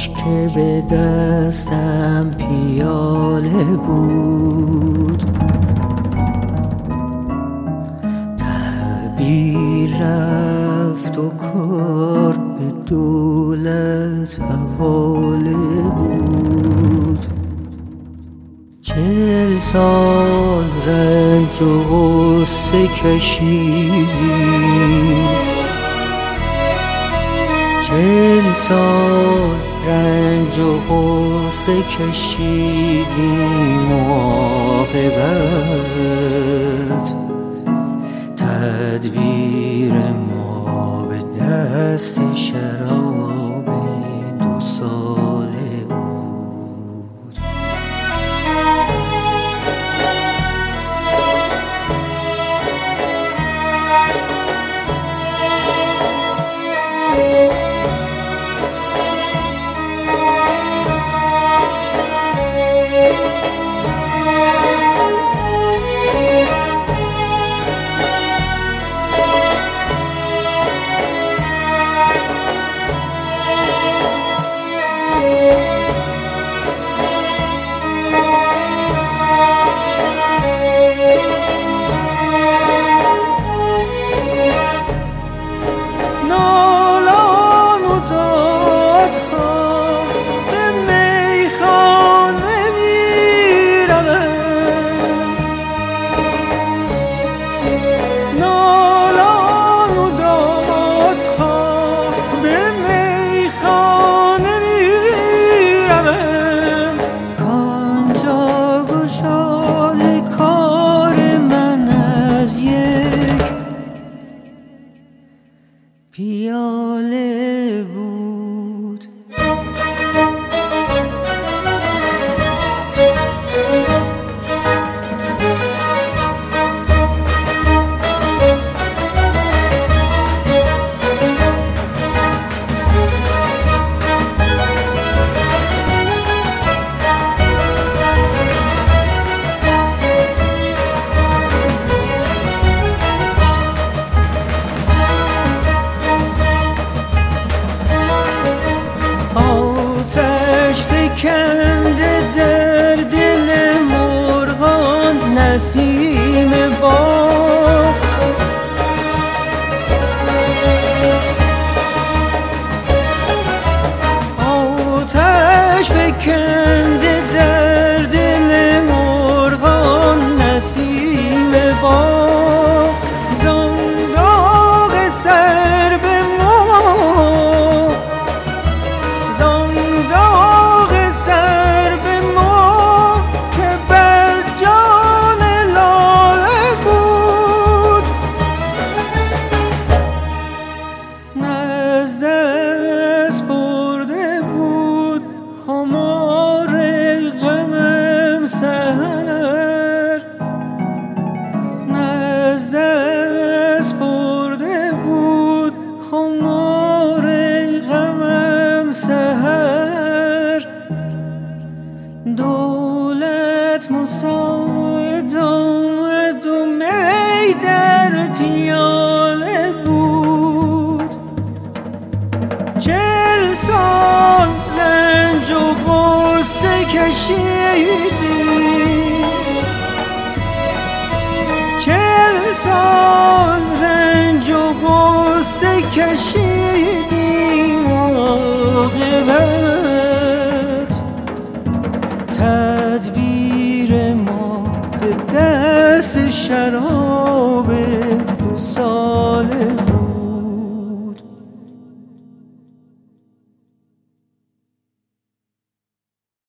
که به دستم پیاله بود، تعبیر رفت و کار به دولت حواله بود. 40 سال رنج و غصه کشیدیم، 40 سال رنج و غصه کشیدیم و عاقبت تدبیر ما به دست شراب 2 ساله بود. پیاله بود. فکنده در دل مرغان نسیم باغ، آتش فکنده در دل مرغان نسیم باغ، زنداق سر به ما دولت مساعد و می در پیاله بود. 40 سال رنج و غصه کشیدیم، 40 سال رنج و غصه کشیدیم عاقبت تدبیر ما به دست شراب 2 ساله